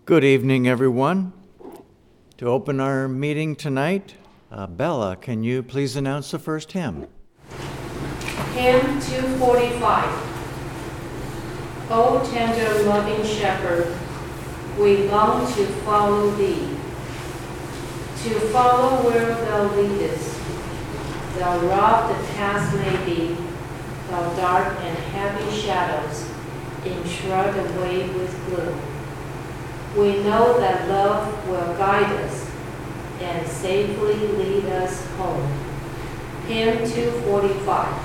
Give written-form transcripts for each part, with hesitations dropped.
Good evening, everyone. To open our meeting tonight, Bella, can you please announce the first hymn? Hymn 245. O tender loving shepherd, we long to follow thee, to follow where thou leadest. Thou rough the path may be, thou dark and heavy shadows enshroud the way with gloom. We know that love will guide us and safely lead us home. Hymn 245.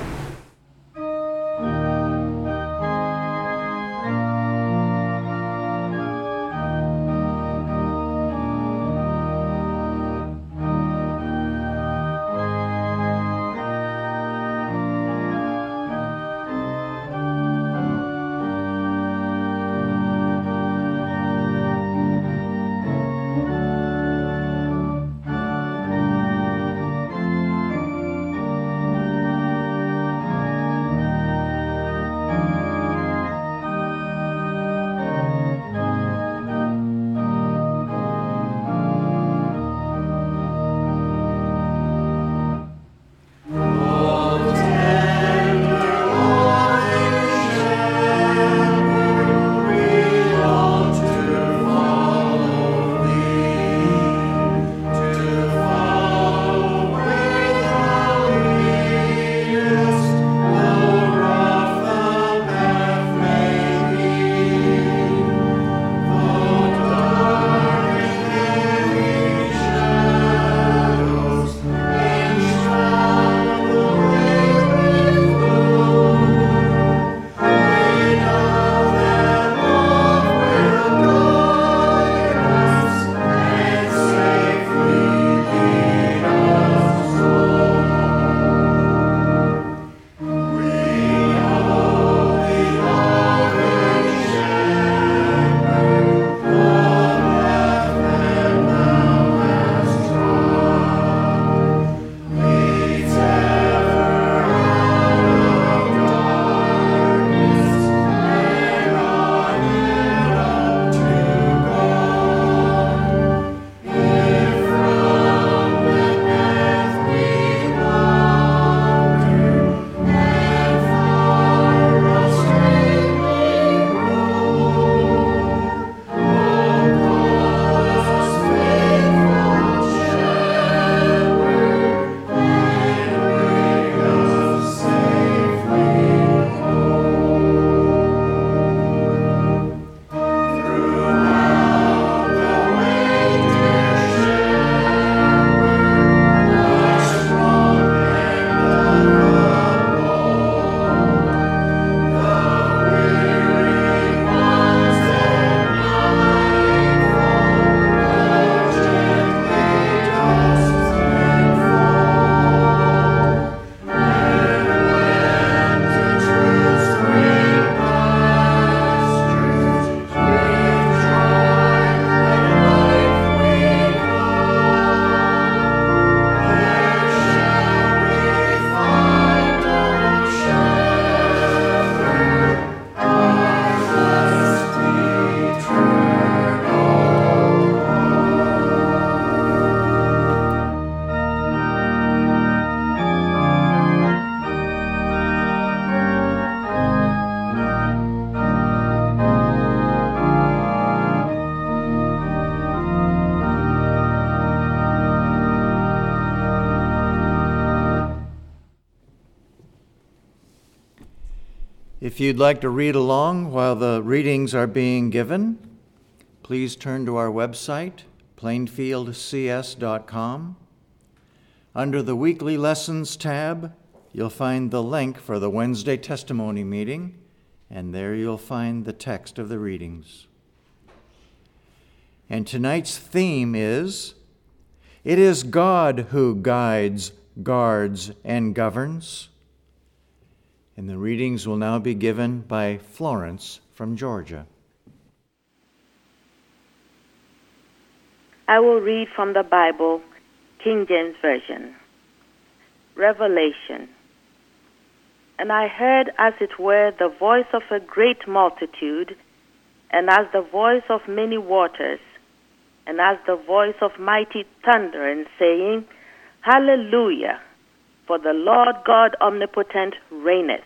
If you'd like to read along while the readings are being given, please turn to our website, plainfieldcs.com. Under the Weekly Lessons tab, you'll find the link for the Wednesday testimony meeting, and there you'll find the text of the readings. And tonight's theme is, "It is God who guides, guards, and governs." And the readings will now be given by Florence from Georgia. I will read from the Bible, King James Version. Revelation. And I heard, as it were, the voice of a great multitude, and as the voice of many waters, and as the voice of mighty thunderings, saying, Hallelujah, for the Lord God omnipotent reigneth.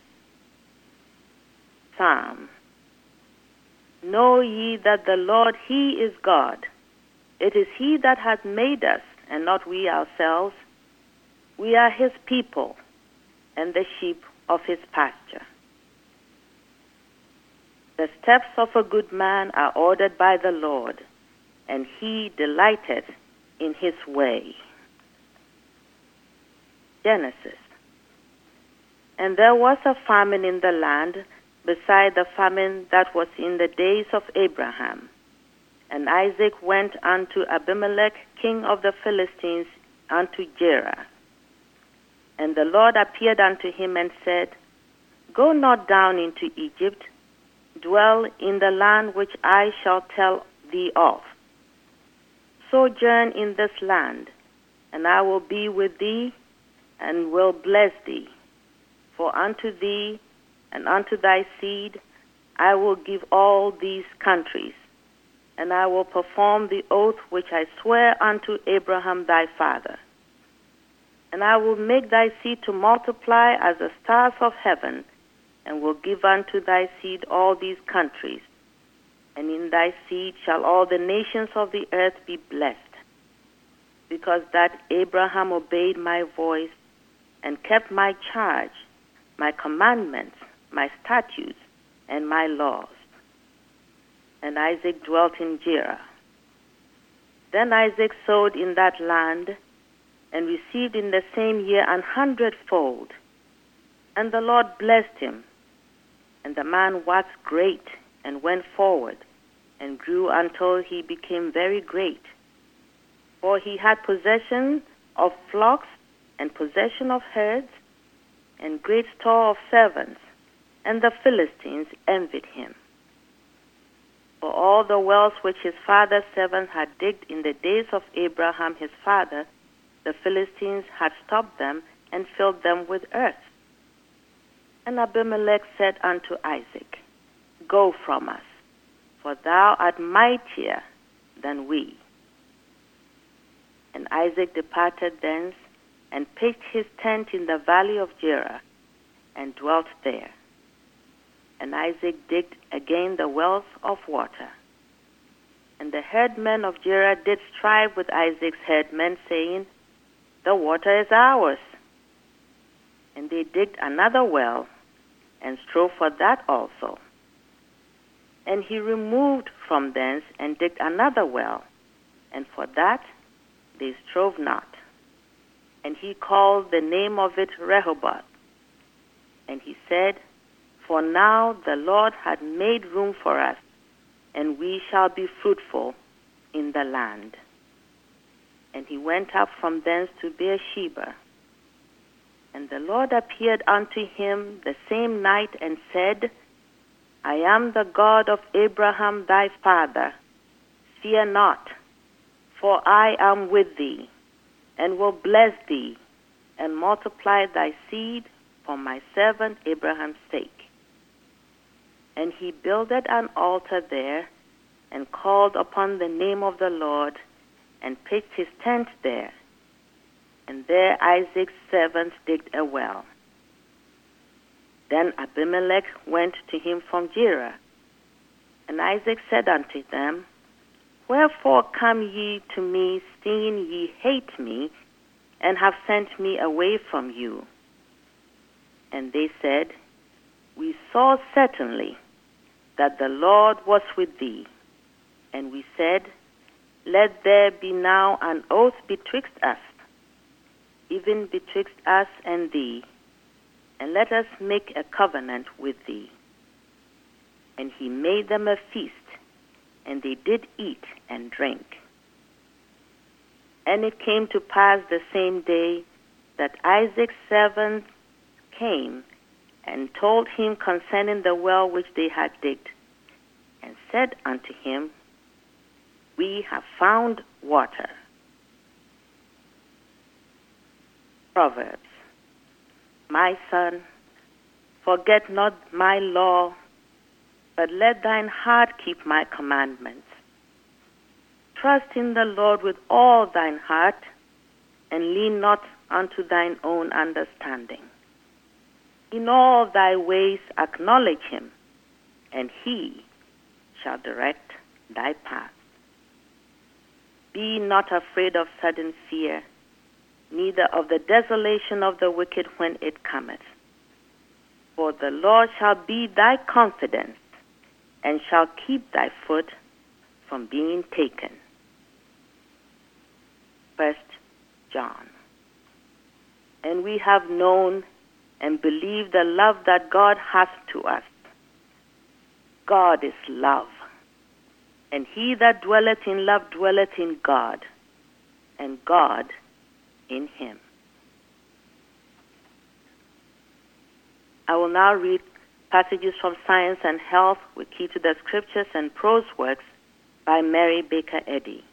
Psalm. Know ye that the Lord, he is God. It is he that hath made us, and not we ourselves. We are his people, and the sheep of his pasture. The steps of a good man are ordered by the Lord, and he delighteth in his way. Genesis. And there was a famine in the land, beside the famine that was in the days of Abraham. And Isaac went unto Abimelech, king of the Philistines, unto Gerar. And the Lord appeared unto him and said, Go not down into Egypt, dwell in the land which I shall tell thee of. Sojourn in this land, and I will be with thee, and will bless thee. For unto thee and unto thy seed I will give all these countries, and I will perform the oath which I swear unto Abraham thy father. And I will make thy seed to multiply as the stars of heaven, and will give unto thy seed all these countries. And in thy seed shall all the nations of the earth be blessed, because that Abraham obeyed my voice, and kept my charge, my commandments, my statutes, and my laws. And Isaac dwelt in Gerar. Then Isaac sowed in that land, and received in the same year 100-fold. And the Lord blessed him. And the man waxed great, and went forward, and grew until he became very great. For he had possession of flocks, and possession of herds, and great store of servants, and the Philistines envied him. For all the wells which his father's servants had digged in the days of Abraham his father, the Philistines had stopped them and filled them with earth. And Abimelech said unto Isaac, Go from us, for thou art mightier than we. And Isaac departed thence, and pitched his tent in the valley of Gerar, and dwelt there. And Isaac digged again the wells of water. And the herdmen of Gerar did strive with Isaac's herdmen, saying, The water is ours. And they digged another well, and strove for that also. And he removed from thence, and digged another well, and for that they strove not. And he called the name of it Rehoboth. And he said, For now the Lord hath made room for us, and we shall be fruitful in the land. And he went up from thence to Beersheba. And the Lord appeared unto him the same night, and said, I am the God of Abraham thy father. Fear not, for I am with thee, and will bless thee, and multiply thy seed for my servant Abraham's sake. And he builded an altar there, and called upon the name of the Lord, and pitched his tent there. And there Isaac's servants digged a well. Then Abimelech went to him from Gerar. And Isaac said unto them, Wherefore come ye to me, seeing ye hate me, and have sent me away from you? And they said, We saw certainly that the Lord was with thee. And we said, Let there be now an oath betwixt us, even betwixt us and thee, and let us make a covenant with thee. And he made them a feast, and they did eat and drink. And it came to pass the same day that Isaac's servants came and told him concerning the well which they had digged, and said unto him, We have found water. Proverbs. My son, forget not my law, but let thine heart keep my commandments. Trust in the Lord with all thine heart, and lean not unto thine own understanding. In all thy ways acknowledge him, and he shall direct thy path. Be not afraid of sudden fear, neither of the desolation of the wicked when it cometh. For the Lord shall be thy confidence, and shall keep thy foot from being taken. 1 John. And we have known and believed the love that God hath to us. God is love, and he that dwelleth in love dwelleth in God, and God in him. I will now read passages from Science and Health with Key to the Scriptures and Prose Works by Mary Baker Eddy.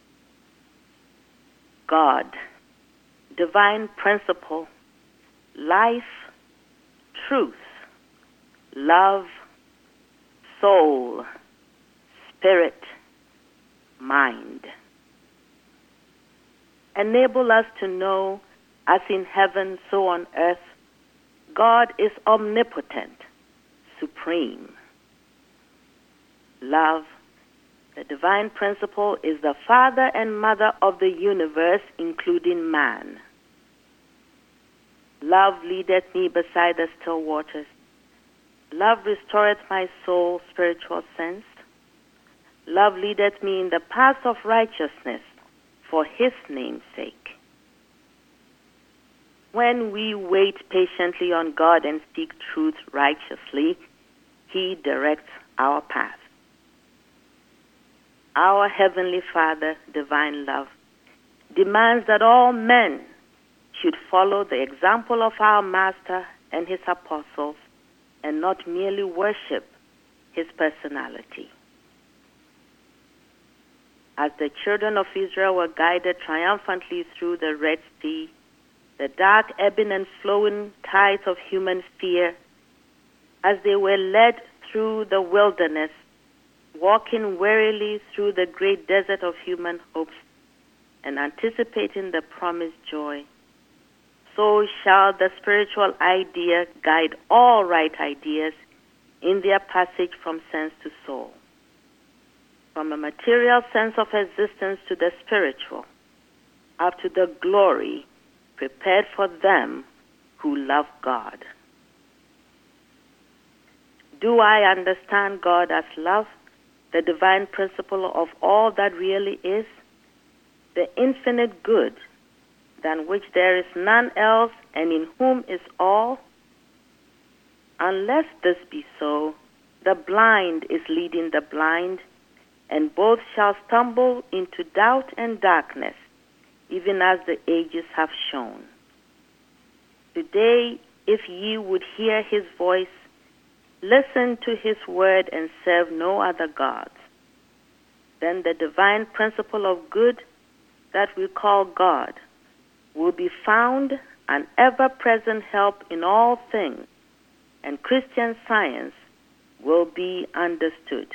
God, divine principle, life, truth, love, soul, spirit, mind. Enable us to know, as in heaven, so on earth, God is omnipotent, supreme. Love, the divine principle, is the father and mother of the universe, including man. Love leadeth me beside the still waters. Love restoreth my soul, spiritual sense. Love leadeth me in the paths of righteousness for his name's sake. When we wait patiently on God and seek truth righteously, he directs our path. Our Heavenly Father, divine love, demands that all men should follow the example of our Master and his apostles and not merely worship his personality. As the children of Israel were guided triumphantly through the Red Sea, the dark ebbing and flowing tides of human fear, as they were led through the wilderness, walking wearily through the great desert of human hopes and anticipating the promised joy, so shall the spiritual idea guide all right ideas in their passage from sense to soul, from a material sense of existence to the spiritual, up to the glory prepared for them who love God. Do I understand God as love, the divine principle of all that really is, the infinite good, than which there is none else and in whom is all? Unless this be so, the blind is leading the blind, and both shall stumble into doubt and darkness, even as the ages have shown. Today, if ye would hear his voice, listen to his word and serve no other gods, then the divine principle of good that we call God will be found an ever-present help in all things, and Christian Science will be understood.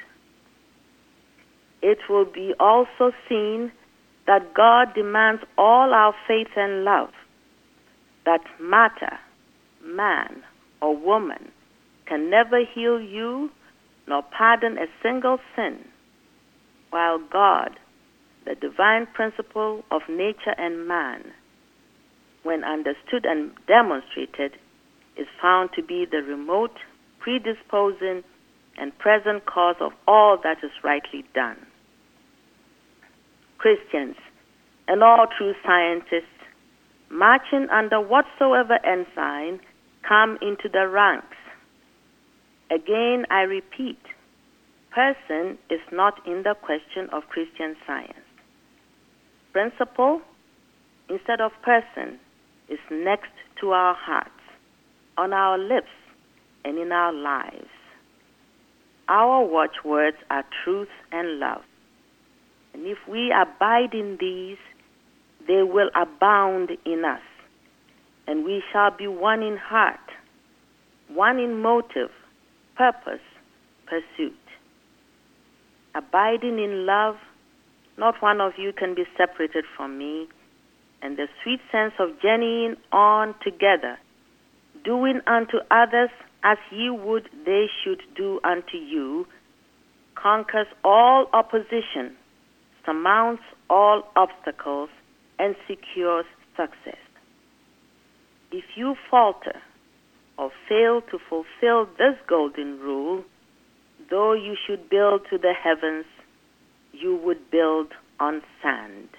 It will be also seen that God demands all our faith and love, that matter, man or woman, can never heal you nor pardon a single sin, while God, the divine principle of nature and man, when understood and demonstrated, is found to be the remote, predisposing, and present cause of all that is rightly done. Christians and all true scientists, marching under whatsoever ensign, come into the ranks. Again, I repeat, person is not in the question of Christian Science. Principle, instead of person, is next to our hearts, on our lips, and in our lives. Our watchwords are truth and love. And if we abide in these, they will abound in us, and we shall be one in heart, one in motive, purpose, pursuit. Abiding in love, not one of you can be separated from me, and the sweet sense of journeying on together, doing unto others as ye would they should do unto you, conquers all opposition, surmounts all obstacles, and secures success. If you falter or fail to fulfill this golden rule, though you should build to the heavens, you would build on sand.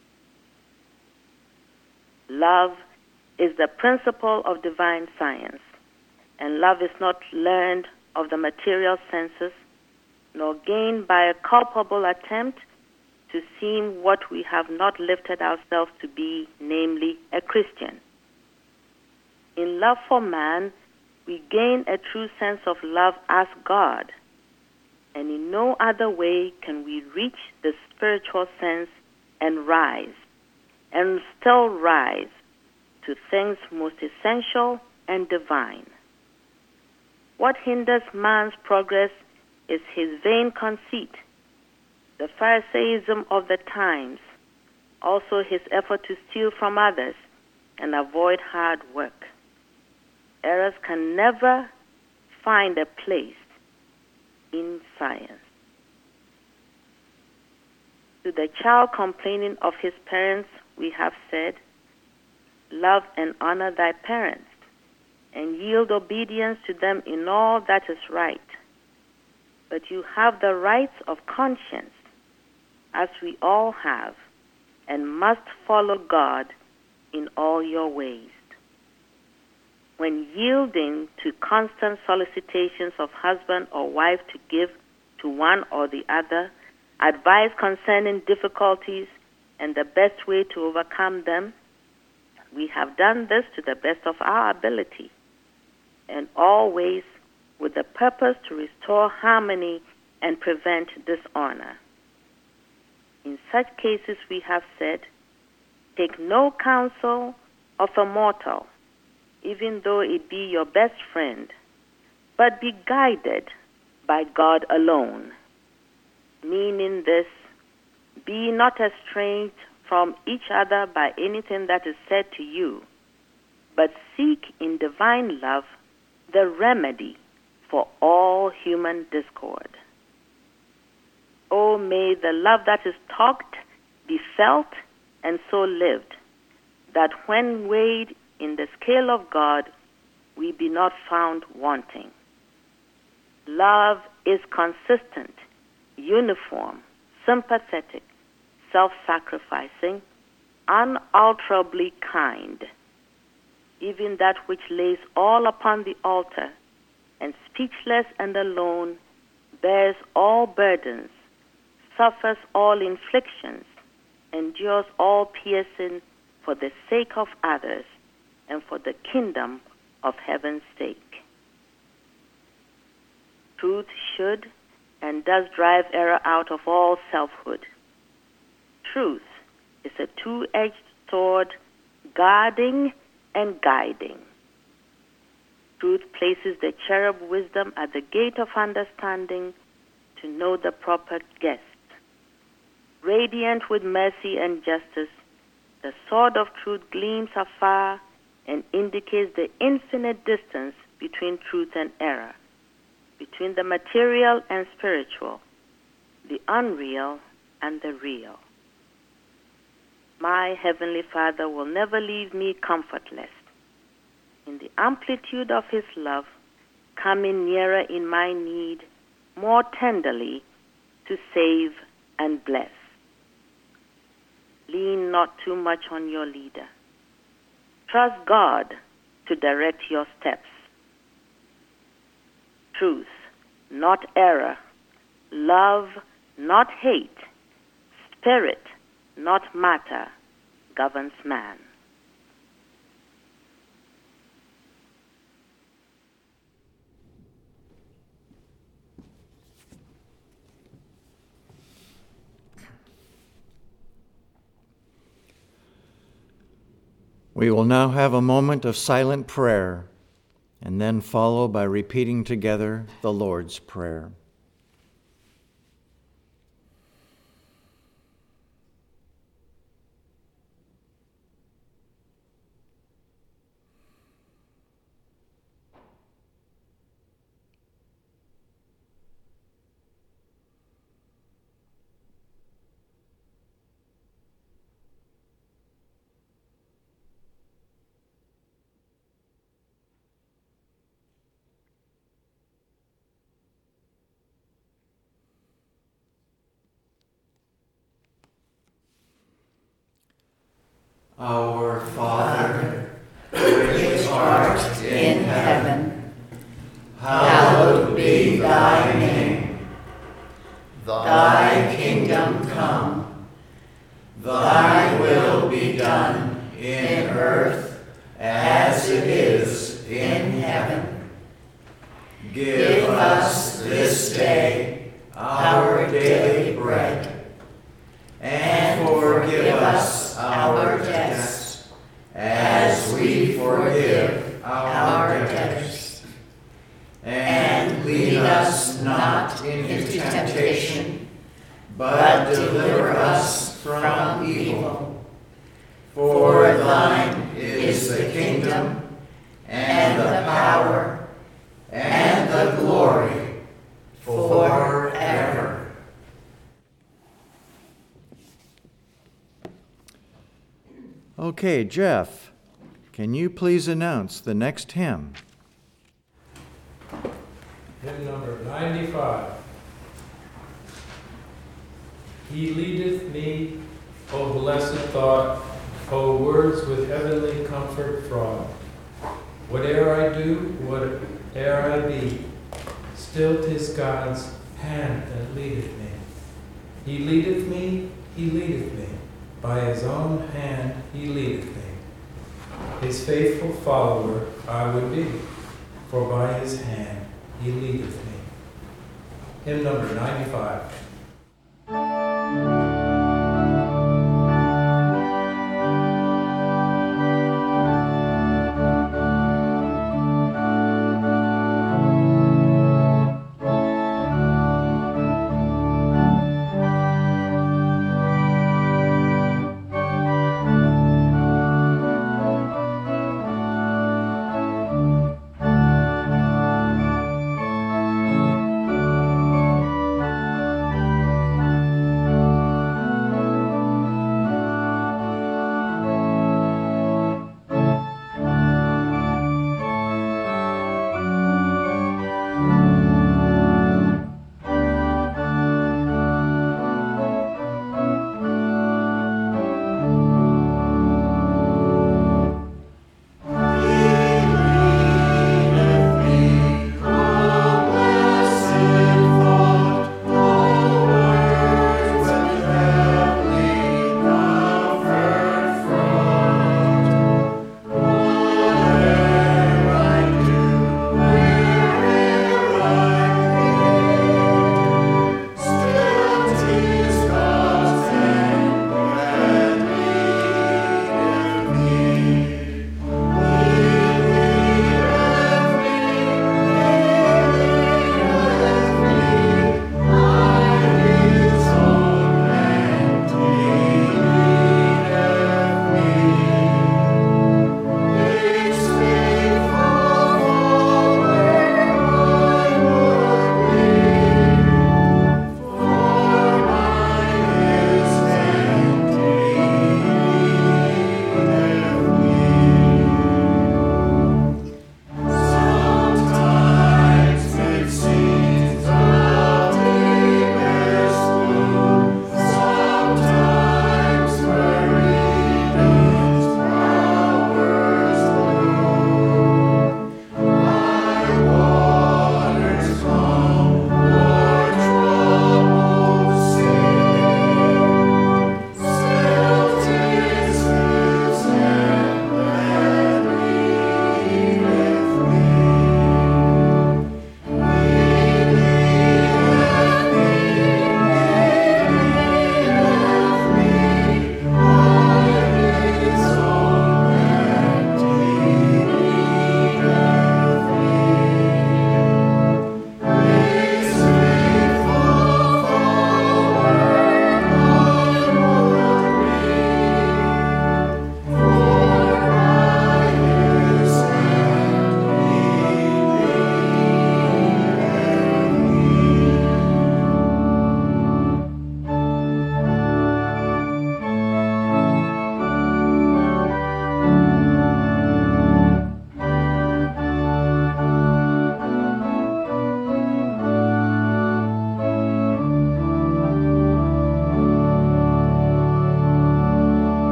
Love is the principle of divine science, and love is not learned of the material senses, nor gained by a culpable attempt to seem what we have not lifted ourselves to be, namely a Christian. In love for man, we gain a true sense of love as God, and in no other way can we reach the spiritual sense and rise, and still rise, to things most essential and divine. What hinders man's progress is his vain conceit, the Pharisaism of the times, also his effort to steal from others and avoid hard work. Errors can never find a place in science. To the child complaining of his parents, we have said, love and honor thy parents, and yield obedience to them in all that is right. But you have the rights of conscience, as we all have, and must follow God in all your ways. When yielding to constant solicitations of husband or wife to give to one or the other advice concerning difficulties and the best way to overcome them, we have done this to the best of our ability, and always with the purpose to restore harmony and prevent dishonor. In such cases, we have said, take no counsel of a mortal, even though it be your best friend, but be guided by God alone. Meaning this, be not estranged from each other by anything that is said to you, but seek in divine love the remedy for all human discord. Oh, may the love that is talked be felt and so lived, that when weighed in the scale of God, we be not found wanting. Love is consistent, uniform, sympathetic, self-sacrificing, unalterably kind, even that which lays all upon the altar, and speechless and alone, bears all burdens, suffers all inflictions, endures all piercing for the sake of others and for the kingdom of heaven's sake. Truth should and does drive error out of all selfhood. Truth is a two-edged sword, guarding and guiding. Truth places the cherub wisdom at the gate of understanding to know the proper guest. Radiant with mercy and justice, the sword of truth gleams afar and indicates the infinite distance between truth and error, between the material and spiritual, the unreal and the real. My Heavenly Father will never leave me comfortless. In the amplitude of His love, coming nearer in my need, more tenderly to save and bless. Lean not too much on your leader. Trust God to direct your steps. Truth, not error. Love, not hate. Spirit, not matter, governs man. We will now have a moment of silent prayer. and then follow by repeating together the Lord's Prayer. Our Father, which art in heaven, hallowed be thy name. Thy kingdom come, thy will be done in earth as it is in heaven. Give us this day our daily bread, and forgive us our debts, as we forgive our debtors. And lead us not into temptation, but deliver us from evil. For thine is the kingdom, and the power, and the glory, forever. Okay, Jeff, can you please announce the next hymn? Hymn number 95. He leadeth me, O blessed thought, O words with heavenly comfort fraught. Whate'er I do, whate'er I be, still 'tis God's hand that leadeth me. He leadeth me, he leadeth me. By his own hand he leadeth me. His faithful follower I would be, for by his hand he leadeth me. Hymn number 95.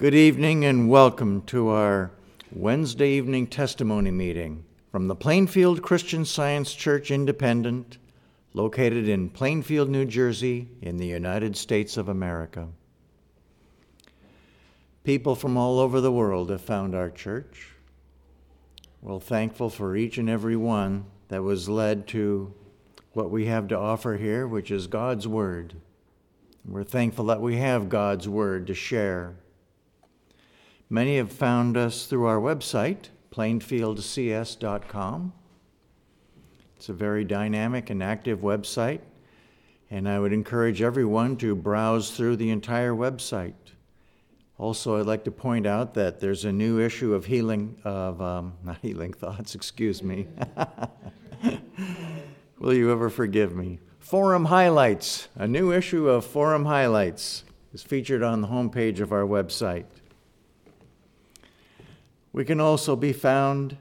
Good evening and welcome to our Wednesday evening testimony meeting from the Plainfield Christian Science Church Independent, located in Plainfield, New Jersey, in the United States of America. People from all over the world have found our church. We're thankful for each and every one that was led to what we have to offer here, which is God's Word. We're thankful that we have God's Word to share. Many have found us through our website, plainfieldcs.com. It's a very dynamic and active website, and I would encourage everyone to browse through the entire website. Also, I'd like to point out that there's a new issue of Will you ever forgive me? Forum Highlights. A new issue of Forum Highlights is featured on the homepage of our website. We can also be found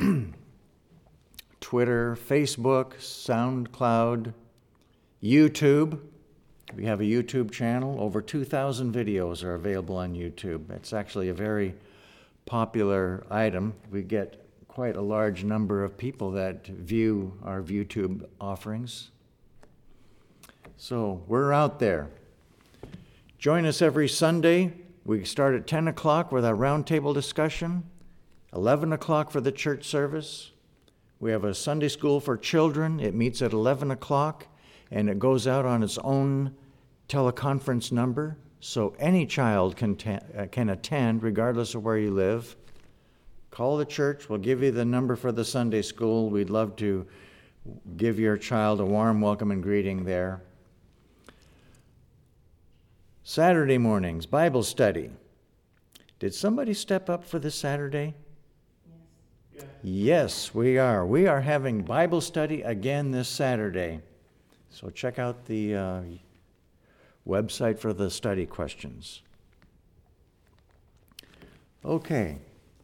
Twitter, Facebook, SoundCloud, YouTube. We have a YouTube channel. Over 2,000 videos are available on YouTube. It's actually a very popular item. We get quite a large number of people that view our YouTube offerings. So we're out there. Join us every Sunday. We start at 10 o'clock with our roundtable discussion, 11 o'clock for the church service. We have a Sunday school for children. It meets at 11 o'clock, and it goes out on its own teleconference number, so any child can attend regardless of where you live. Call the church. We'll give you the number for the Sunday school. We'd love to give your child a warm welcome and greeting there. Saturday mornings, Bible study. Did somebody step up for this Saturday? Yes, we are. We are having Bible study again this Saturday. So check out the website for the study questions. Okay.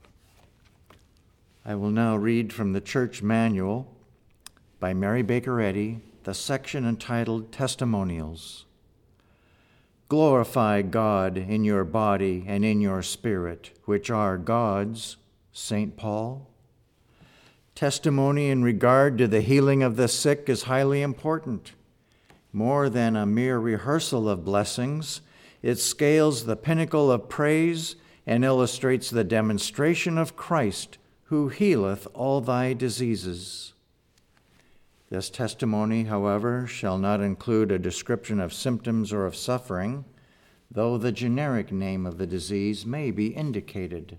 I will now read from the church manual by Mary Baker Eddy, the section entitled Testimonials. Glorify God in your body and in your spirit, which are God's, St. Paul. Testimony in regard to the healing of the sick is highly important. More than a mere rehearsal of blessings, it scales the pinnacle of praise and illustrates the demonstration of Christ, who healeth all thy diseases. This testimony, however, shall not include a description of symptoms or of suffering, though the generic name of the disease may be indicated.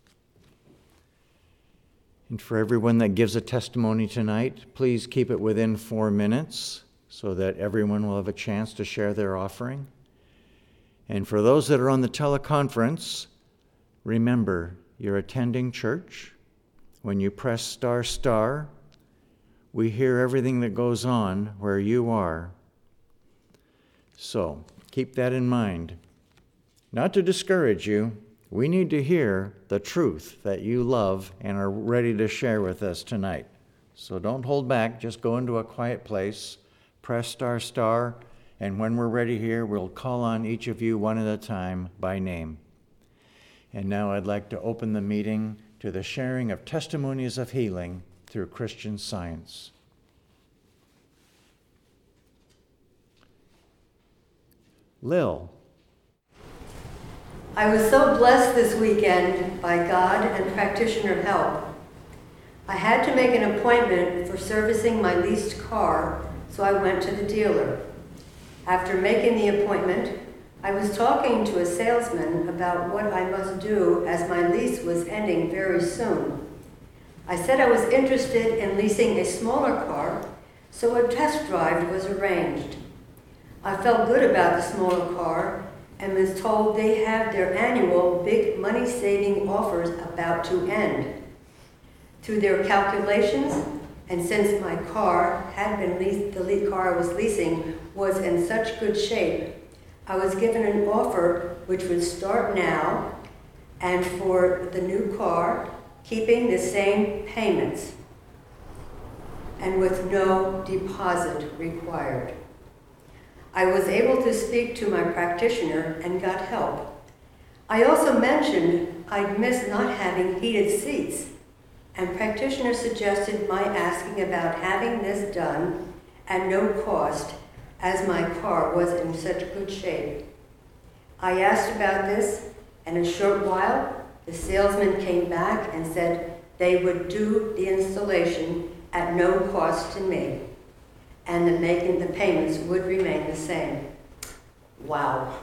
And for everyone that gives a testimony tonight, please keep it within 4 minutes so that everyone will have a chance to share their offering. And for those that are on the teleconference, remember, you're attending church. When you press ***, we hear everything that goes on where you are. So keep that in mind. Not to discourage you, we need to hear the truth that you love and are ready to share with us tonight. So don't hold back. Just go into a quiet place, press ***, and when we're ready here, we'll call on each of you one at a time by name. And now I'd like to open the meeting to the sharing of testimonies of healing through Christian Science. Lil. I was so blessed this weekend by God and practitioner help. I had to make an appointment for servicing my leased car, so I went to the dealer. After making the appointment, I was talking to a salesman about what I must do as my lease was ending very soon. I said I was interested in leasing a smaller car, so a test drive was arranged. I felt good about the smaller car and was told they have their annual big money-saving offers about to end. Through their calculations, and since my car had been leased, the car I was leasing was in such good shape, I was given an offer which would start now, and for the new car, keeping the same payments, and with no deposit required. I was able to speak to my practitioner and got help. I also mentioned I'd miss not having heated seats, and practitioner suggested my asking about having this done at no cost, as my car was in such good shape. I asked about this, and in a short while, the salesman came back and said they would do the installation at no cost to me, and that making the payments would remain the same. Wow.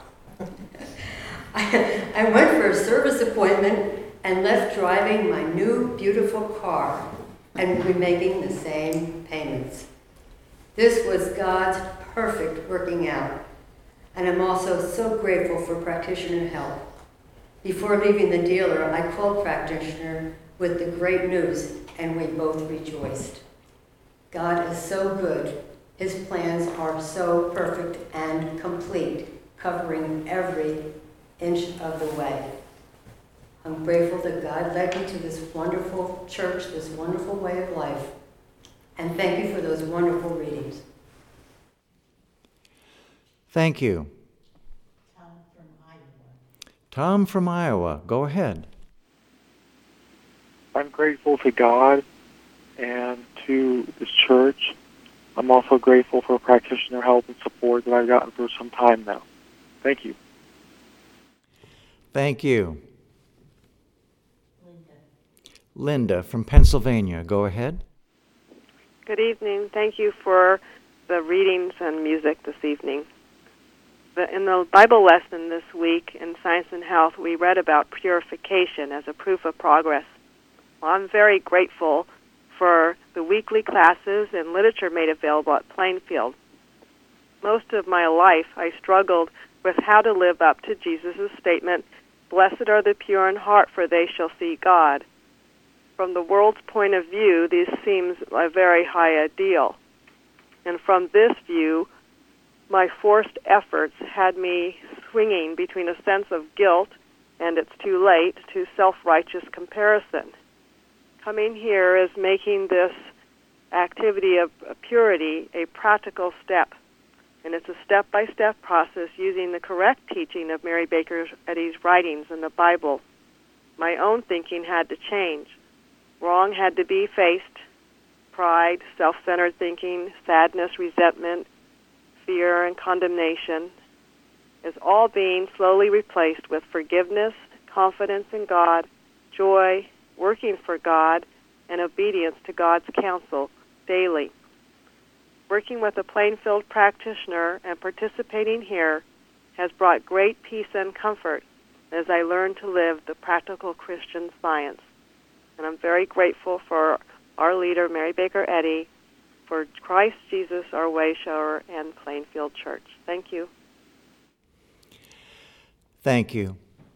I went for a service appointment and left driving my new beautiful car and be making the same payments. This was God's perfect working out, and I'm also so grateful for practitioner help. Before leaving the dealer, I called practitioner with the great news, and we both rejoiced. God is so good. His plans are so perfect and complete, covering every inch of the way. I'm grateful that God led me to this wonderful church, this wonderful way of life, and thank you for those wonderful readings. Thank you. Tom from Iowa, go ahead. I'm grateful to God and to this church. I'm also grateful for practitioner help and support that I've gotten for some time now. Thank you. Thank you. Linda from Pennsylvania, go ahead. Good evening. Thank you for the readings and music this evening. In the Bible lesson this week in Science and Health, we read about purification as a proof of progress. Well, I'm very grateful for the weekly classes and literature made available at Plainfield. Most of my life, I struggled with how to live up to Jesus' statement, "Blessed are the pure in heart, for they shall see God." From the world's point of view, this seems a very high ideal. And from this view, my forced efforts had me swinging between a sense of guilt and it's too late to self-righteous comparison. Coming here is making this activity of purity a practical step. And it's a step-by-step process using the correct teaching of Mary Baker Eddy's writings in the Bible. My own thinking had to change. Wrong had to be faced. Pride, self-centered thinking, sadness, resentment, fear, and condemnation is all being slowly replaced with forgiveness, confidence in God, joy, working for God, and obedience to God's counsel daily. Working with a Plainfield practitioner and participating here has brought great peace and comfort as I learn to live the practical Christian science. And I'm very grateful for our leader, Mary Baker Eddy, for Christ Jesus, our way shower, and Plainfield Church. Thank you. Thank you.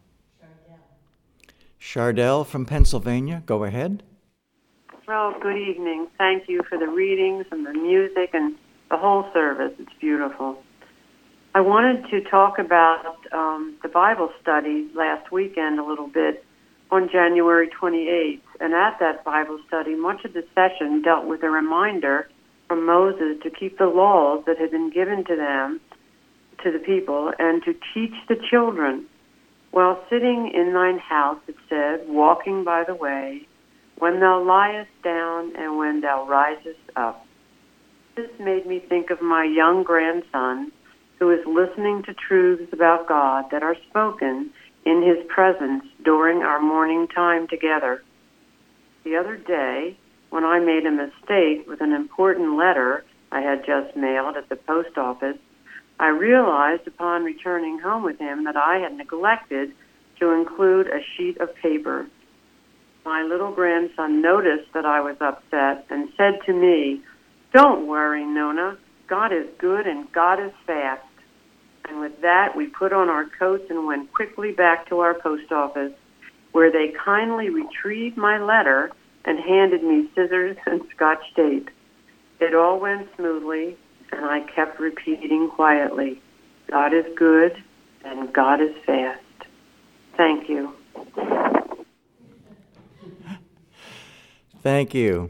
Chardell from Pennsylvania, go ahead. Well, good evening. Thank you for the readings and the music and the whole service. It's beautiful. I wanted to talk about the Bible study last weekend a little bit on January 28th. And at that Bible study, much of the session dealt with a reminder from Moses to keep the laws that had been given to them, to the people, and to teach the children. While sitting in thine house, it said, walking by the way, when thou liest down and when thou risest up. This made me think of my young grandson who is listening to truths about God that are spoken in his presence during our morning time together. The other day, when I made a mistake with an important letter I had just mailed at the post office, I realized upon returning home with him that I had neglected to include a sheet of paper. My little grandson noticed that I was upset and said to me, "Don't worry, Nona. God is good and God is fast." And with that, we put on our coats and went quickly back to our post office, where they kindly retrieved my letter and handed me scissors and Scotch tape. It all went smoothly, and I kept repeating quietly, "God is good and God is fast." Thank you. Thank you.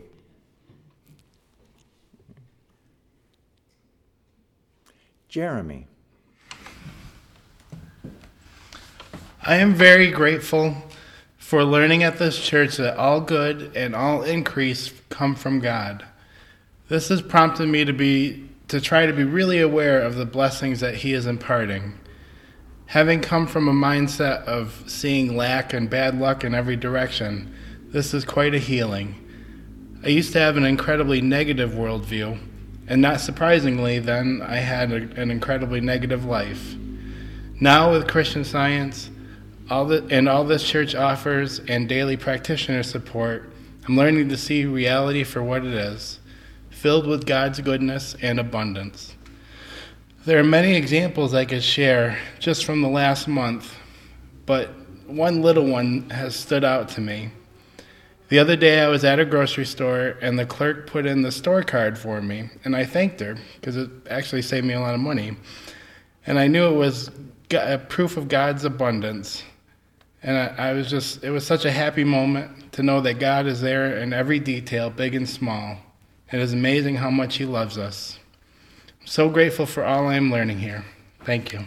Jeremy. I am very grateful for learning at this church that all good and all increase come from God. This has prompted me to try to be really aware of the blessings that He is imparting. Having come from a mindset of seeing lack and bad luck in every direction, this is quite a healing. I used to have an incredibly negative worldview, and not surprisingly, then I had an incredibly negative life. Now with Christian Science, all this church offers and daily practitioner support, I'm learning to see reality for what it is, filled with God's goodness and abundance. There are many examples I could share just from the last month, but one little one has stood out to me. The other day I was at a grocery store and the clerk put in the store card for me, and I thanked her because it actually saved me a lot of money. And I knew it was a proof of God's abundance. And it was such a happy moment to know that God is there in every detail, big and small. It is amazing how much He loves us. I'm so grateful for all I am learning here. Thank you.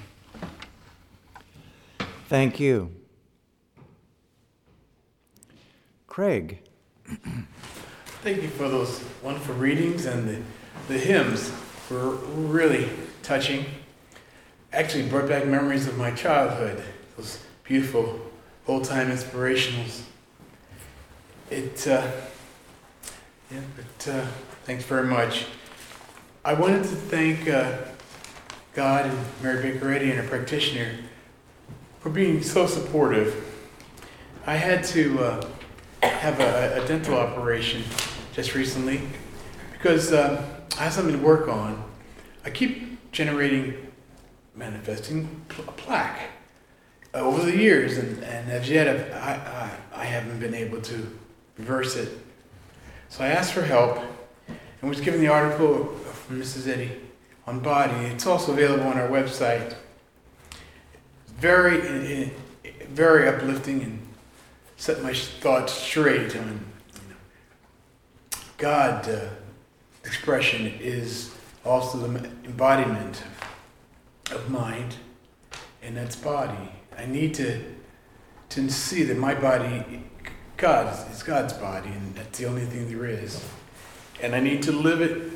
Thank you. Craig. Thank you for those wonderful readings, and the hymns were really touching. Actually brought back memories of my childhood, those beautiful old-time inspirationals. Thanks very much. I wanted to thank God and Mary Baker Eddy and her practitioner for being so supportive. I had to have a dental operation just recently because I have something to work on. I keep manifesting a plaque over the years, and as yet I haven't been able to reverse it. So I asked for help and was given the article from Mrs. Eddy on body. It's also available on our website. Very, very uplifting and set my thoughts straight on God. Expression is also the embodiment of mind, and that's body. I need to see that my body, God is God's body, and that's the only thing there is. And I need to live it.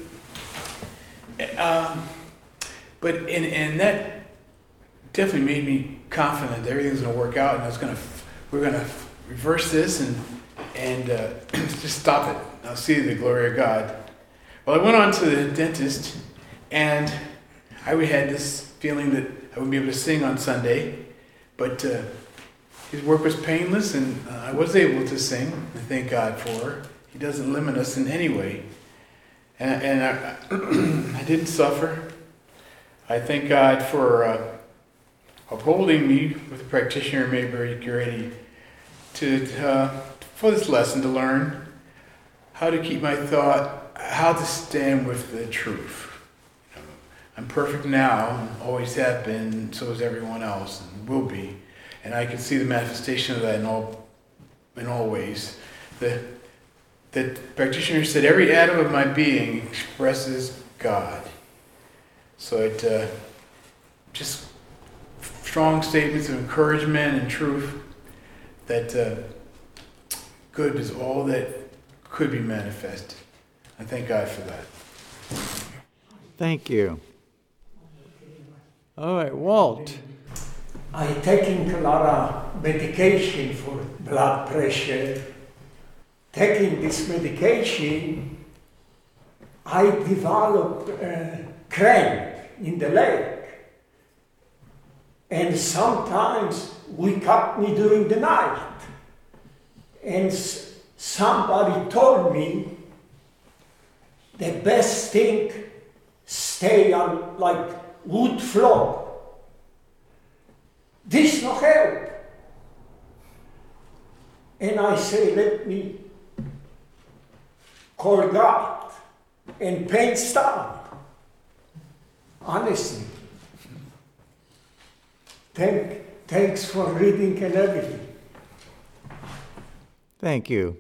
And that definitely made me confident that everything's going to work out, and we're going to reverse this and just stop it. I'll see the glory of God. Well, I went on to the dentist, and I had this feeling that I wouldn't be able to sing on Sunday, but his work was painless, and I was able to sing. I thank God for. He doesn't limit us in any way, and I didn't suffer. I thank God for upholding me with a practitioner, Mary Baker Eddy, for this lesson to learn how to keep my thought, how to stand with the truth. I'm perfect now, and always have been, so is everyone else, and will be. And I can see the manifestation of that in all ways. The practitioner said, every atom of my being expresses God. So it just strong statements of encouragement and truth that good is all that could be manifested. I thank God for that. Thank you. All right, Walt. I'm taking a lot of medication for blood pressure. Taking this medication, I developed a cramp in the leg. And sometimes wake up me during the night. And somebody told me the best thing, stay on like wood floor. This no help. And I say, let me call God, and pain stop. Honestly. Thanks for reading and everything. Thank you.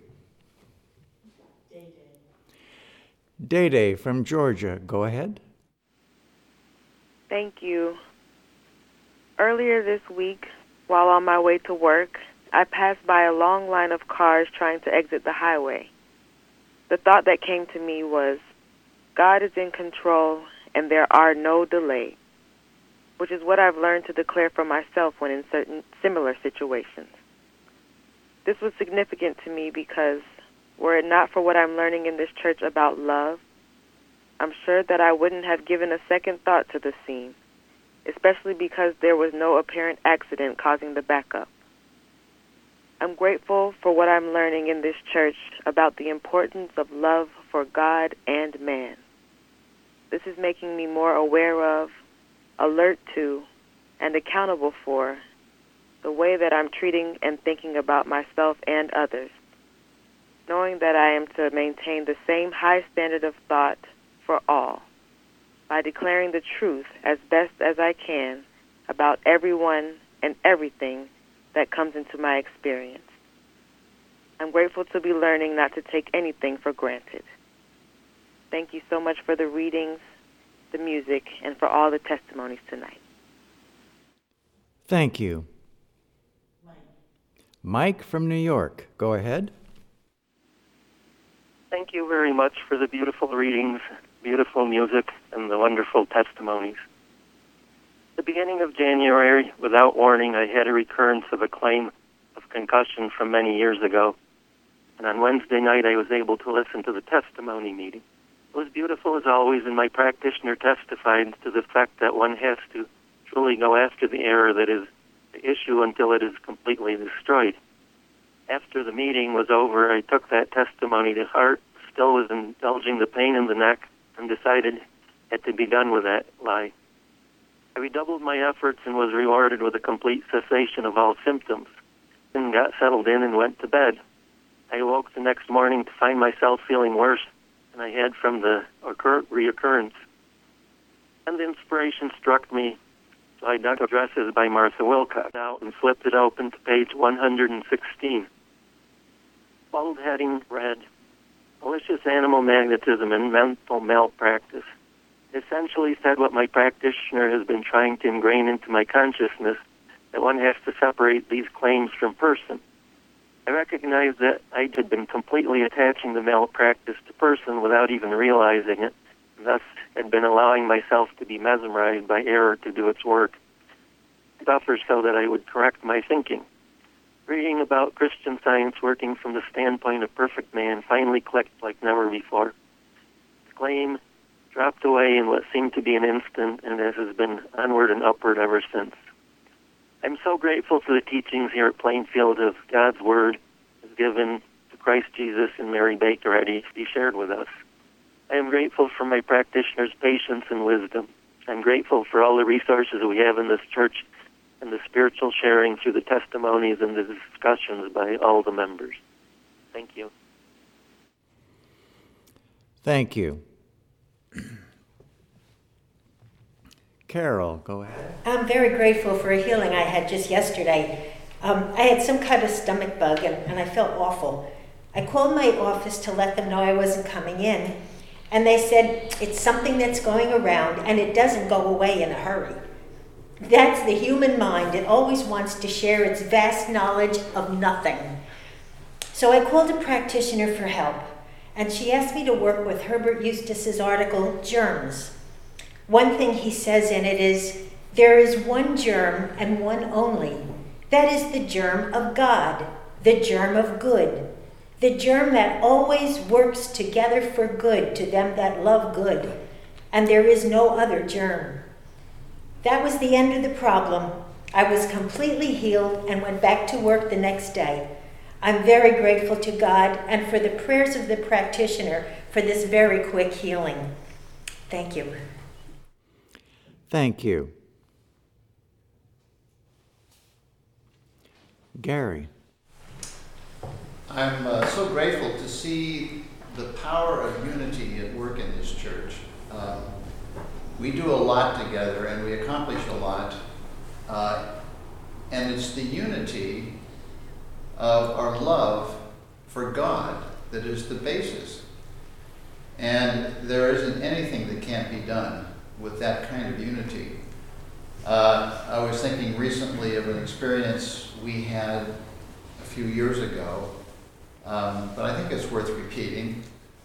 Day from Georgia, go ahead. Thank you. Earlier this week, while on my way to work, I passed by a long line of cars trying to exit the highway. The thought that came to me was, God is in control and there are no delays, which is what I've learned to declare for myself when in certain similar situations. This was significant to me because were it not for what I'm learning in this church about love, I'm sure that I wouldn't have given a second thought to the scene, especially because there was no apparent accident causing the backup. I'm grateful for what I'm learning in this church about the importance of love for God and man. This is making me more aware of, alert to, and accountable for the way that I'm treating and thinking about myself and others, knowing that I am to maintain the same high standard of thought for all by declaring the truth as best as I can about everyone and everything that comes into my experience. I'm grateful to be learning not to take anything for granted. Thank you so much for the readings, the music, and for all the testimonies tonight. Thank you. Mike from New York, go ahead. Thank you very much for the beautiful readings, beautiful music, and the wonderful testimonies. At the beginning of January, without warning, I had a recurrence of a claim of concussion from many years ago. And on Wednesday night, I was able to listen to the testimony meeting. It was beautiful as always, and my practitioner testified to the fact that one has to truly go after the error that is the issue until it is completely destroyed. After the meeting was over, I took that testimony to heart, still was indulging the pain in the neck, and decided it had to be done with that lie. I redoubled my efforts and was rewarded with a complete cessation of all symptoms, and got settled in and went to bed. I awoke the next morning to find myself feeling worse than I had from the reoccurrence. And the inspiration struck me, so I dug Addresses by Martha Wilcox out and flipped it open to page 116. Bold heading read, Malicious Animal Magnetism and Mental Malpractice. It essentially said what my practitioner has been trying to ingrain into my consciousness, that one has to separate these claims from person. I recognized that I had been completely attaching the malpractice to person without even realizing it, and thus had been allowing myself to be mesmerized by error to do its work. I suffered so that I would correct my thinking. Reading about Christian Science working from the standpoint of perfect man finally clicked like never before. The claim dropped away in what seemed to be an instant, and it has been onward and upward ever since. I'm so grateful for the teachings here at Plainfield of God's Word as given to Christ Jesus and Mary Baker Eddy to be shared with us. I am grateful for my practitioner's patience and wisdom. I'm grateful for all the resources we have in this church and the spiritual sharing through the testimonies and the discussions by all the members. Thank you. Thank you. Carol, go ahead. I'm very grateful for a healing I had just yesterday. I had some kind of stomach bug and I felt awful. I called my office to let them know I wasn't coming in, and they said it's something that's going around and it doesn't go away in a hurry. That's the human mind. It always wants to share its vast knowledge of nothing. So I called a practitioner for help, and she asked me to work with Herbert Eustace's article, Germs. One thing he says in it is, there is one germ and one only. That is the germ of God, the germ of good, the germ that always works together for good to them that love good, and there is no other germ. That was the end of the problem. I was completely healed and went back to work the next day. I'm very grateful to God and for the prayers of the practitioner for this very quick healing. Thank you. Thank you. Gary. I'm so grateful to see the power of unity at work in this church. We do a lot together and we accomplish a lot. And it's the unity of our love for God that is the basis. And there isn't anything that can't be done with that kind of unity. I was thinking recently of an experience we had a few years ago, but I think it's worth repeating.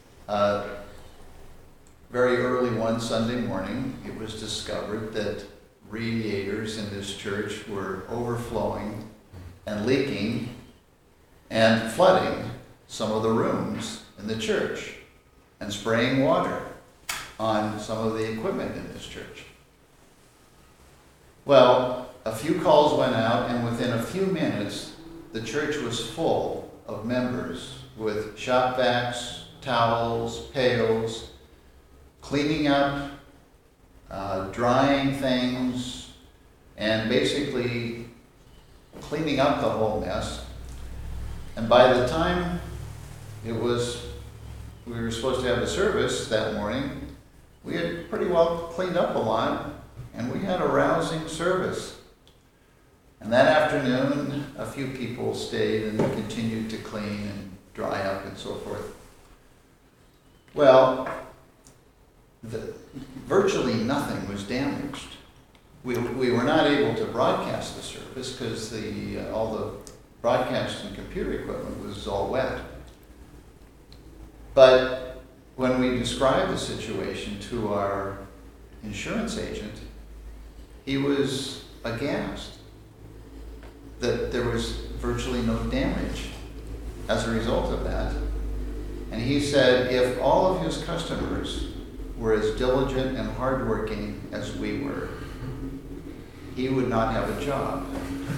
Very early one Sunday morning, it was discovered that radiators in this church were overflowing and leaking and flooding some of the rooms in the church and spraying water on some of the equipment in this church. Well, a few calls went out, and within a few minutes, the church was full of members with shop vacs, towels, pails, cleaning up, drying things, and basically cleaning up the whole mess. And by the time we were supposed to have a service that morning, we had pretty well cleaned up a lot, and we had a rousing service. And that afternoon, a few people stayed and continued to clean and dry up and so forth. Well, virtually nothing was damaged. We were not able to broadcast the service because all the broadcast and computer equipment was all wet. But when we described the situation to our insurance agent, he was aghast that there was virtually no damage as a result of that. And he said if all of his customers were as diligent and hardworking as we were, he would not have a job.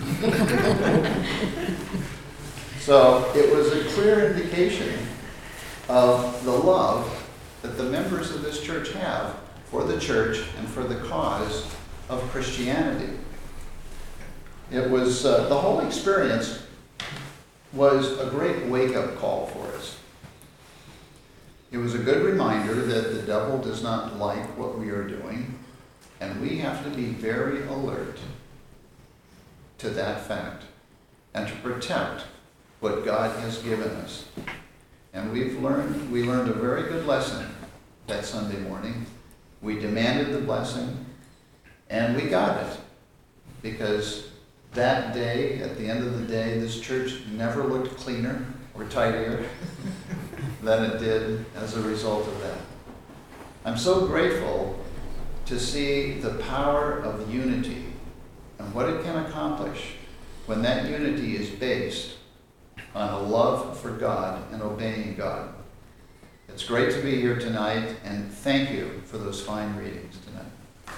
So it was a clear indication of the love that the members of this church have for the church and for the cause of Christianity. It was, the whole experience was a great wake-up call for us. It was a good reminder that the devil does not like what we are doing, and we have to be very alert to that fact and to protect what God has given us. And we learned a very good lesson that Sunday morning. We demanded the blessing, and we got it, because that day, at the end of the day, this church never looked cleaner or tidier than it did as a result of that. I'm so grateful to see the power of unity and what it can accomplish when that unity is based on a love for God and obeying God. It's great to be here tonight, and thank you for those fine readings tonight.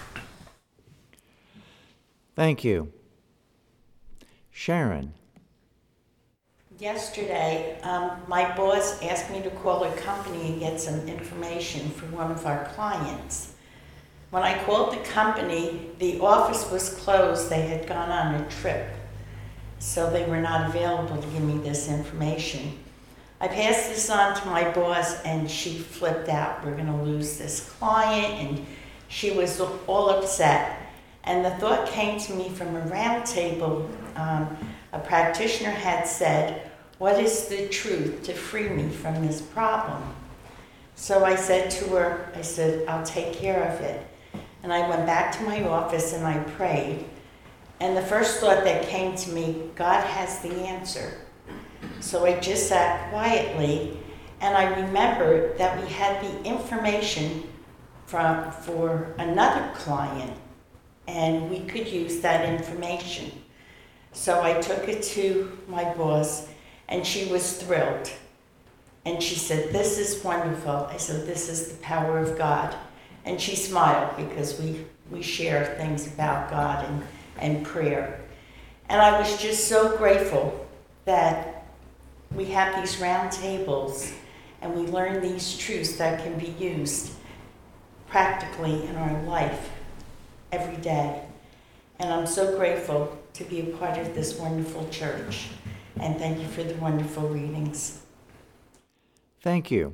Thank you. Sharon. Yesterday, my boss asked me to call a company and get some information for one of our clients. When I called the company, the office was closed. They had gone on a trip, so they were not available to give me this information. I passed this on to my boss, and she flipped out. We're going to lose this client, and she was all upset. And the thought came to me from a round table. A practitioner had said, "What is the truth to free me from this problem?" So I said to her, I'll take care of it. And I went back to my office and I prayed. And the first thought that came to me, God has the answer. So I just sat quietly, and I remembered that we had the information for another client, and we could use that information. So I took it to my boss, and she was thrilled. And she said, "This is wonderful." I said, "This is the power of God." And she smiled, because we share things about God and prayer. And I was just so grateful that we have these round tables and we learn these truths that can be used practically in our life every day. And I'm so grateful to be a part of this wonderful church. And thank you for the wonderful readings. Thank you.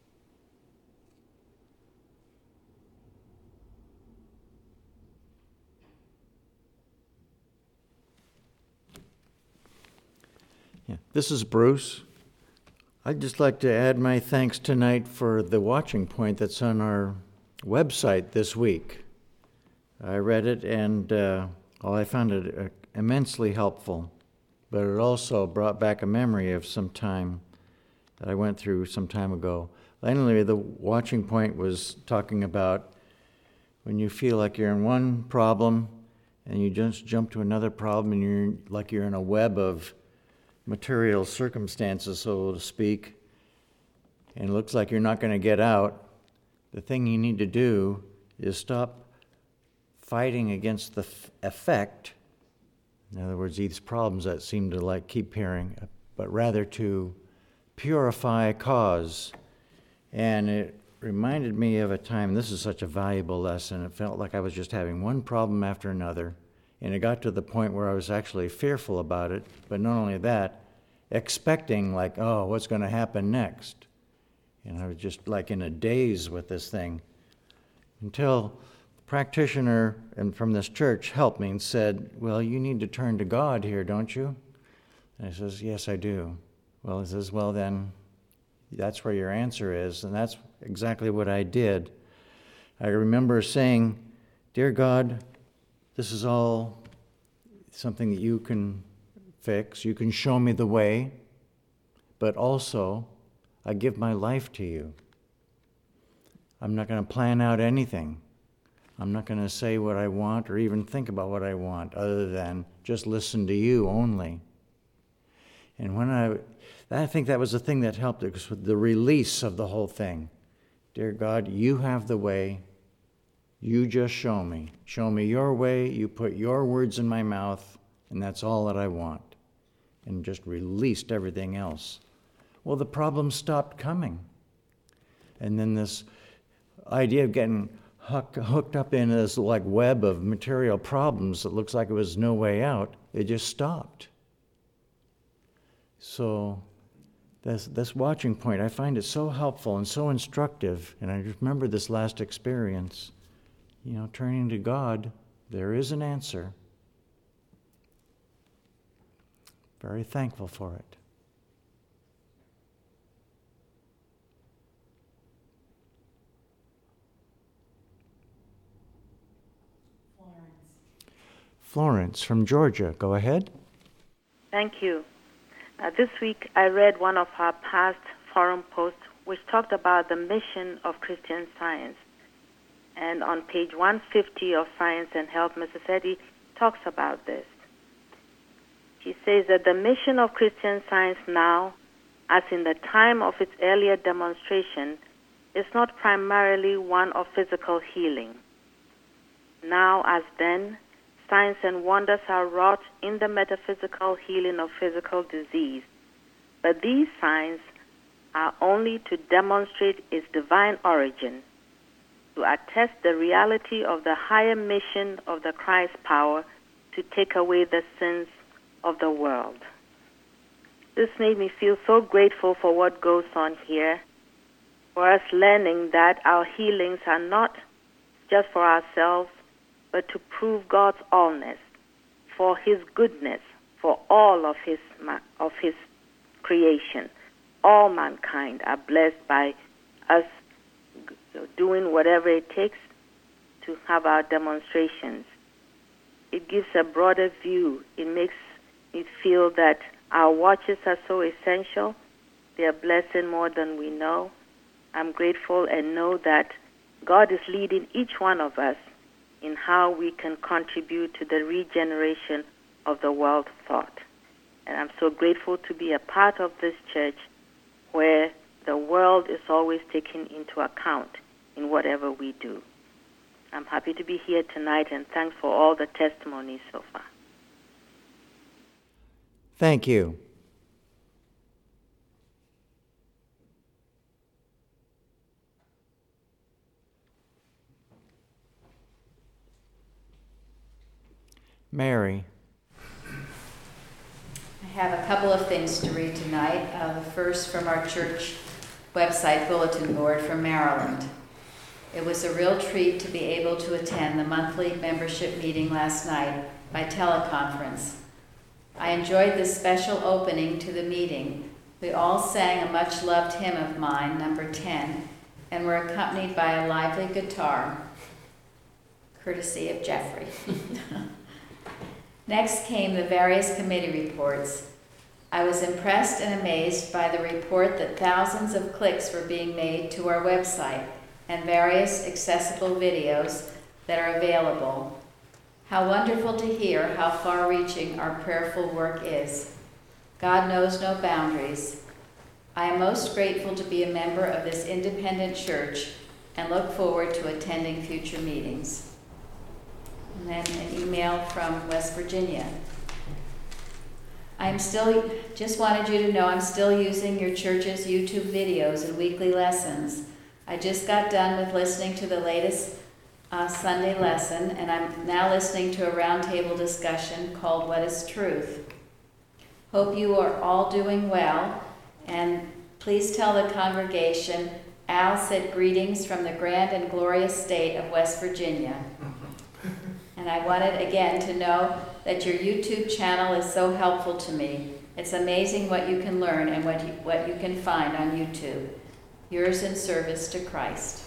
Yeah, this is Bruce. I'd just like to add my thanks tonight for the watching point that's on our website this week. I read it, and I found it immensely helpful, but it also brought back a memory of some time that I went through some time ago. Anyway, the watching point was talking about when you feel like you're in one problem and you just jump to another problem and you're in a web of material circumstances, so to speak, and it looks like you're not going to get out. The thing you need to do is stop fighting against the effect. In other words, these problems that seem to keep appearing, but rather to purify cause. And it reminded me of a time, this is such a valuable lesson, it felt like I was just having one problem after another, and it got to the point where I was actually fearful about it, but not only that, expecting what's going to happen next? And I was just in a daze with this thing, until the practitioner from this church helped me and said, well, you need to turn to God here, don't you? And I says, yes, I do. Well, he says, well, then that's where your answer is, and that's exactly what I did. I remember saying, dear God, this is all something that you can fix. You can show me the way, but also I give my life to you. I'm not going to plan out anything. I'm not going to say what I want or even think about what I want other than just listen to you only. And I think that was the thing that helped, it was the release of the whole thing. Dear God, you have the way. You just show me. Show me your way. You put your words in my mouth, and that's all that I want. And just released everything else. Well, the problem stopped coming. And then this idea of getting hooked up in this web of material problems that looks like it was no way out, it just stopped. So this watching point, I find it so helpful and so instructive. And I remember this last experience, turning to God, there is an answer. Very thankful for it. Florence from Georgia, go ahead. Thank you. This week I read one of our past forum posts which talked about the mission of Christian Science. And on page 150 of Science and Health, Mrs. Eddy talks about this. She says that the mission of Christian Science now, as in the time of its earlier demonstration, is not primarily one of physical healing. Now, as then, signs and wonders are wrought in the metaphysical healing of physical disease, but these signs are only to demonstrate its divine origin, to attest the reality of the higher mission of the Christ power to take away the sins of the world. This made me feel so grateful for what goes on here, for us learning that our healings are not just for ourselves, but to prove God's allness, for His goodness, for all of His creation. All mankind are blessed by us doing whatever it takes to have our demonstrations. It gives a broader view. It makes me feel that our watches are so essential. They are blessing more than we know. I'm grateful and know that God is leading each one of us in how we can contribute to the regeneration of the world thought. And I'm so grateful to be a part of this church where the world is always taken into account in whatever we do. I'm happy to be here tonight, and thanks for all the testimonies so far. Thank you. Mary. I have a couple of things to read tonight. The first from our church website bulletin board from Maryland. It was a real treat to be able to attend the monthly membership meeting last night by teleconference. I enjoyed this special opening to the meeting. We all sang a much-loved hymn of mine, number 10, and were accompanied by a lively guitar. courtesy of Jeffrey. Next came the various committee reports. I was impressed and amazed by the report that thousands of clicks were being made to our website and various accessible videos that are available. How wonderful to hear how far-reaching our prayerful work is. God knows no boundaries. I am most grateful to be a member of this independent church and look forward to attending future meetings. And then an email from West Virginia. Just wanted you to know I'm still using your church's YouTube videos and weekly lessons. I just got done with listening to the latest Sunday lesson, and I'm now listening to a roundtable discussion called What is Truth? Hope you are all doing well, and please tell the congregation Al said greetings from the grand and glorious state of West Virginia. And I wanted again to know that your YouTube channel is so helpful to me. It's amazing what you can learn and what you can find on YouTube. Yours in service to Christ.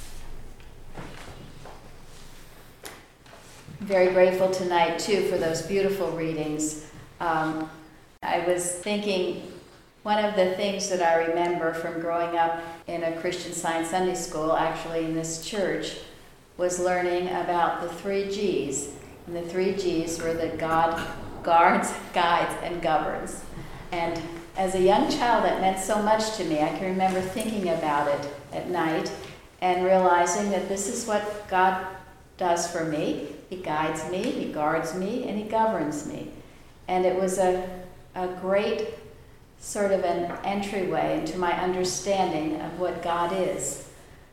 I'm very grateful tonight, too, for those beautiful readings. I was thinking one of the things that I remember from growing up in a Christian Science Sunday school, actually in this church, was learning about the 3 G's. And the 3 G's were that God guards, guides, and governs. And as a young child, that meant so much to me. I can remember thinking about it at night and realizing that this is what God does for me. He guides me, He guards me, and He governs me. And it was a great sort of an entryway into my understanding of what God is.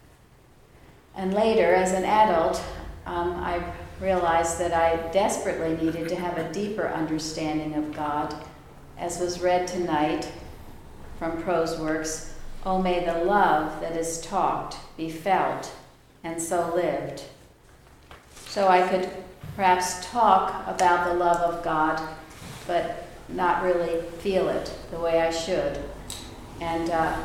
And later, as an adult, I realized that I desperately needed to have a deeper understanding of God, as was read tonight from Prose Works. Oh, may the love that is talked be felt and so lived. So I could perhaps talk about the love of God, but not really feel it the way I should. And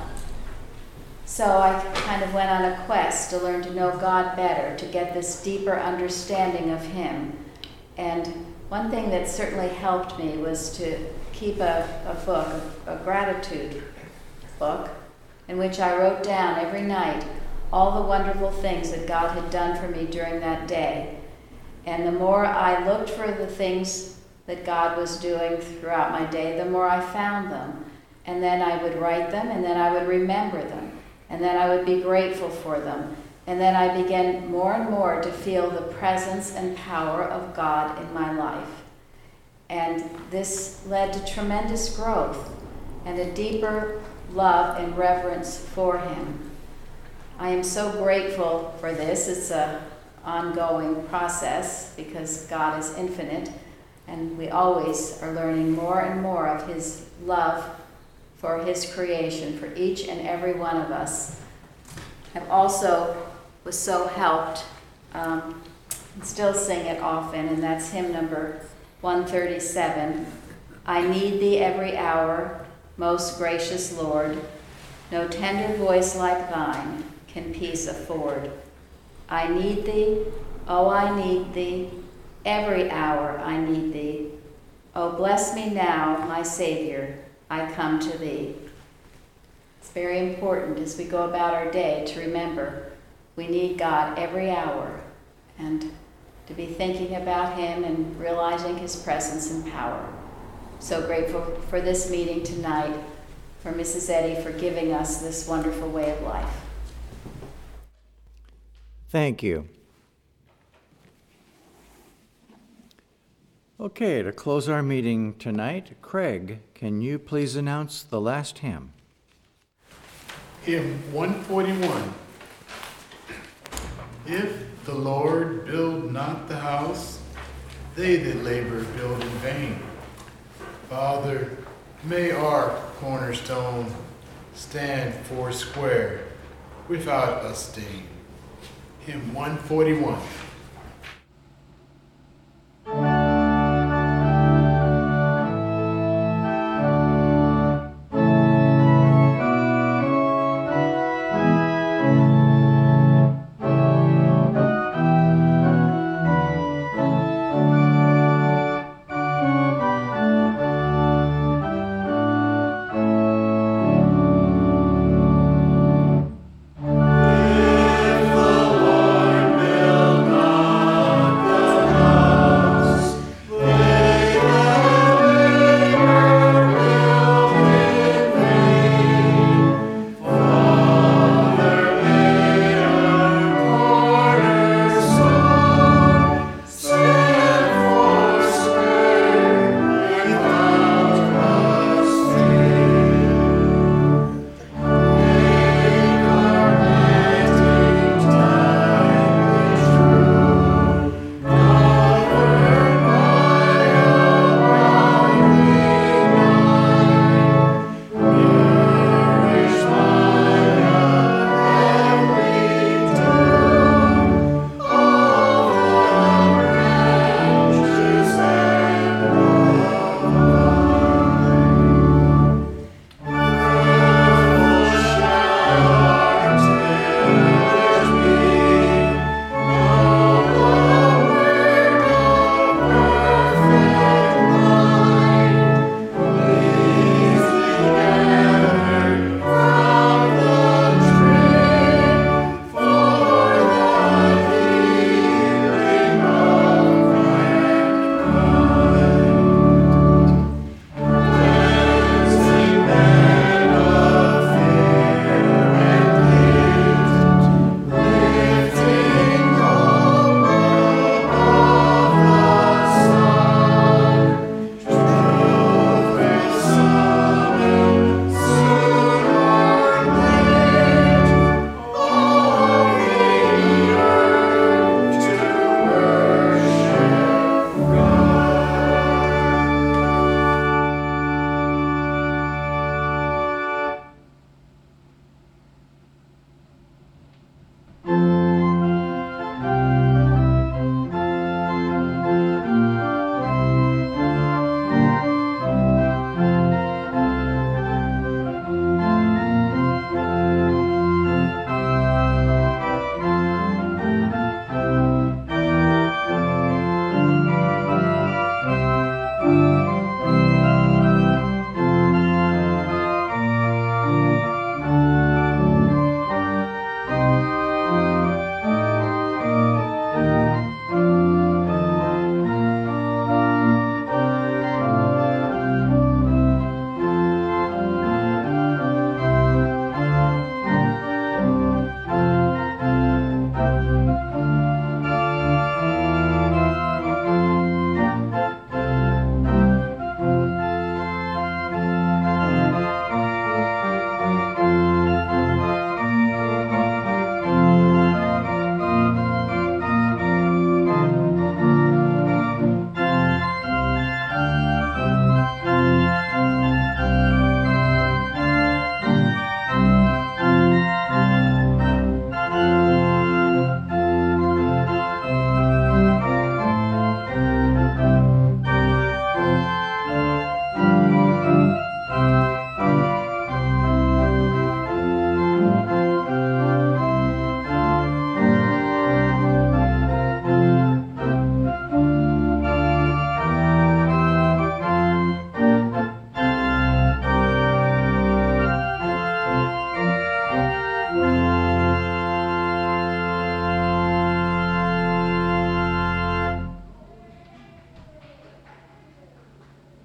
so I kind of went on a quest to learn to know God better, to get this deeper understanding of Him. And one thing that certainly helped me was to keep a book, a gratitude book, in which I wrote down every night all the wonderful things that God had done for me during that day. And the more I looked for the things that God was doing throughout my day, the more I found them. And then I would write them, and then I would remember them. And then I would be grateful for them. And then I began more and more to feel the presence and power of God in my life. And this led to tremendous growth and a deeper love and reverence for Him. I am so grateful for this. It's an ongoing process because God is infinite, and we always are learning more and more of His love for His creation, for each and every one of us. I've also was so helped, and still sing it often, and that's hymn number 137. I need Thee every hour, most gracious Lord. No tender voice like Thine can peace afford. I need Thee, oh I need Thee, every hour I need Thee. Oh bless me now, my Savior, I come to Thee. It's very important as we go about our day to remember we need God every hour and to be thinking about Him and realizing His presence and power. So grateful for this meeting tonight, for Mrs. Eddy for giving us this wonderful way of life. Thank you. Okay, to close our meeting tonight, Craig, can you please announce the last hymn? Hymn 141. If the Lord build not the house, they that labor build in vain. Father, may our cornerstone stand foursquare without a stain. Hymn 141.